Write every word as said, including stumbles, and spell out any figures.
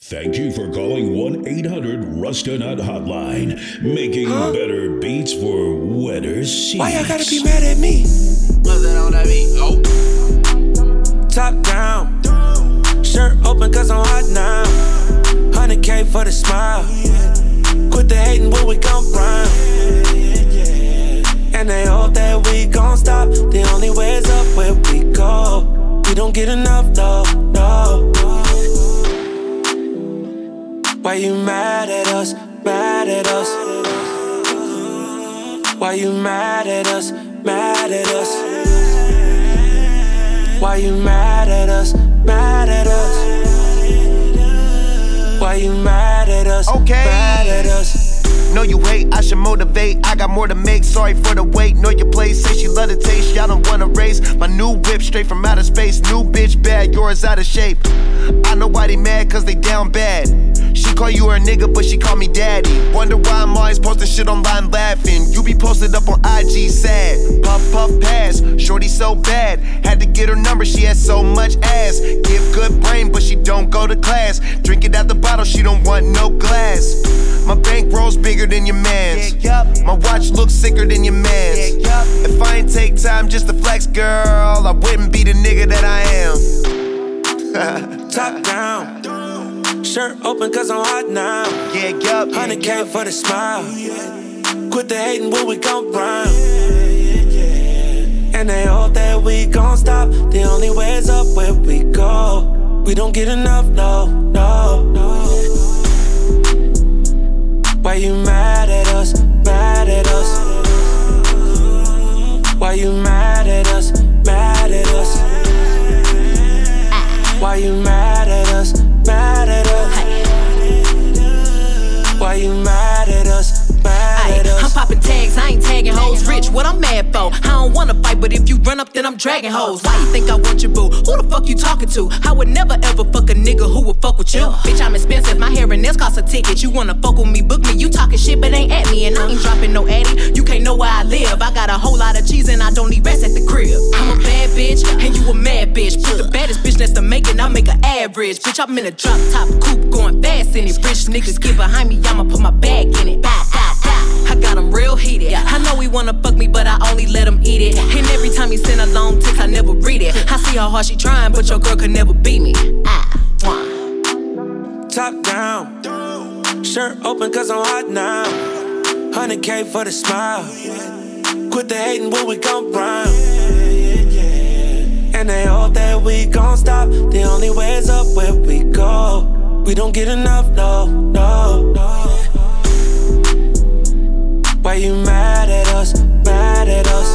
Thank you for calling one eight hundred Rusta Nut Hotline, making huh? better beats for wetter seats. Why y'all gotta be mad at me? What's that on that beat? Oh. Top down, shirt open cause I'm hot now. one hundred K for the smile. Quit the hating when we come round. And they hope that we gon' stop. The only way is up where we go. We don't get enough, no, no. Why you mad at us, mad at us? Why you mad at us, mad at us? Why you mad at us, mad at us? Why you mad at us, okay. mad at us? Know you hate, I should motivate. I got more to make, sorry for the wait. Know your place, say she love the taste. Y'all don't wanna race. My new whip straight from outer space. New bitch bad, yours out of shape. I know why they mad, cause they down bad. She call you her nigga, but she call me daddy. Wonder why I'm always posting shit online laughing. You be posted up on I G sad. Puff, puff, pass, shorty so bad. Had to get her number, she has so much ass. Give good brain, but she don't go to class. Drink it out the bottle, she don't want no glass. My bankroll's bigger than your man's. Yeah, yep. My watch looks sicker than your man's. Yeah, yep. If I ain't take time just to flex, girl, I wouldn't be the nigga that I am. Top down, shirt open cause I'm hot now. Yeah, yup. one hundred K for the smile. Quit the hating when we come round. And they hope that we gon' stop. The only way is up where we go. We don't get enough, no, no, no. Why you mad at us, mad at us? Why you mad at us, mad at us? Why you mad at us, mad at us? Why you mad at us, mad at us? I'm popping tags, I ain't tagging hoes. Rich, what I'm mad for? I don't wanna fight, but if you run up, then I'm dragging hoes. Why you think I want your boo? Who the fuck you talking to? I would never ever fuck a nigga who would fuck with you. Bitch, I'm expensive, my hair and nails cost a ticket. You wanna fuck with me, book me. You talking shit, but ain't at me. And I ain't dropping no addy. You can't know where I live. I got a whole lot of cheese and I don't need rest at the crib. I'm a bad bitch, and you a mad bitch. Put the baddest bitch next to making, I'll make an average. Bitch, I'm in a drop top coupe, going fast in it. Rich niggas get behind me, I'ma put my bag in it. Bah, bah, bah. I got them real heated. I know he wanna fuck me, but I only let him eat it. And every time he send a long text, I never read it. I see how hard she trying, but your girl could never beat me. Ah, one. Top down, shirt open cause I'm hot now. one hundred K for the smile. Quit the hating when we come round. And they hope that we gon' stop. The only way is up where we go. We don't get enough, no, no, no. Why you mad at us, mad at us?